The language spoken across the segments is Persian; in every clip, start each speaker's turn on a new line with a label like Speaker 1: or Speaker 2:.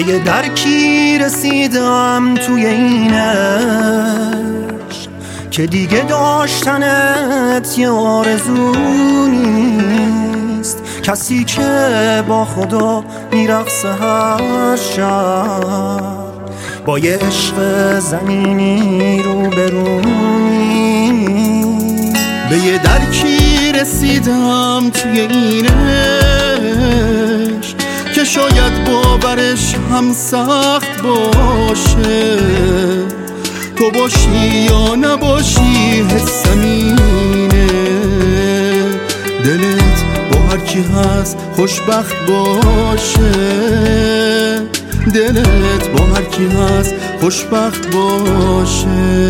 Speaker 1: یه درکی رسیدم توی این عشق که دیگه داشتنت یه آرزو نیست. کسی که با خدا میرقصه هر شب با یه عشق زمینی روبرونی. به یه درکی رسیدم توی این عشق که شاید باورش هم سخت باشه. تو باشی یا نباشی حسم اینه، دلت با هر کی هست خوشبخت باشه. دلت با هر کی هست خوشبخت باشه.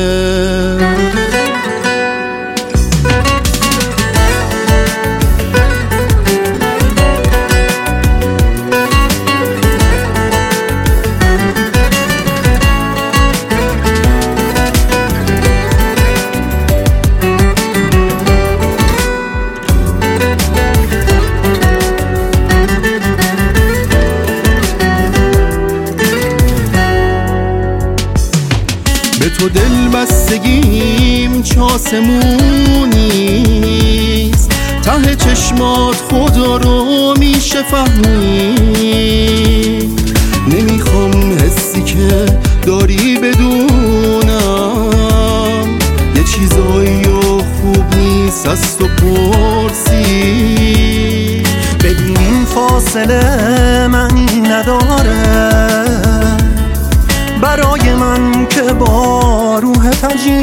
Speaker 1: به تو دل بستگیم چاسمونیست، ته چشمات خدا رو میشه فهمید. نمیخوام حسی که داری بدونم، یه چیزایی خوب نیست از تو پرسی. ببین این فاصله معنی نداره برای من که با روح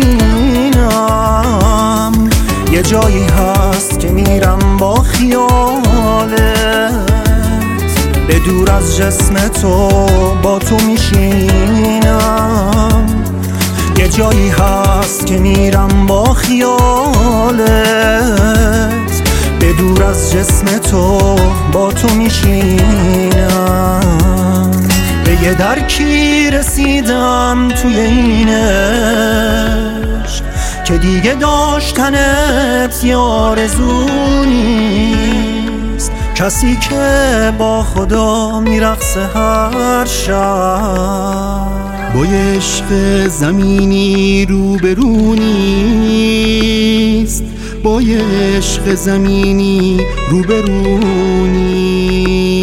Speaker 1: تجینم. یه جایی هست که میرم با خیالت، به دور از جسم تو با تو میشینم. یه جایی هست که میرم با خیالت، به دور از جسم تو با تو میشینم. به یه درکی رسیدم توی این عشق که دیگه داشتنت یه آرزو نیست. کسی که با خدا میرقصه هر شب با یه عشق زمینی روبرونیست. با یه عشق زمینی روبرونی.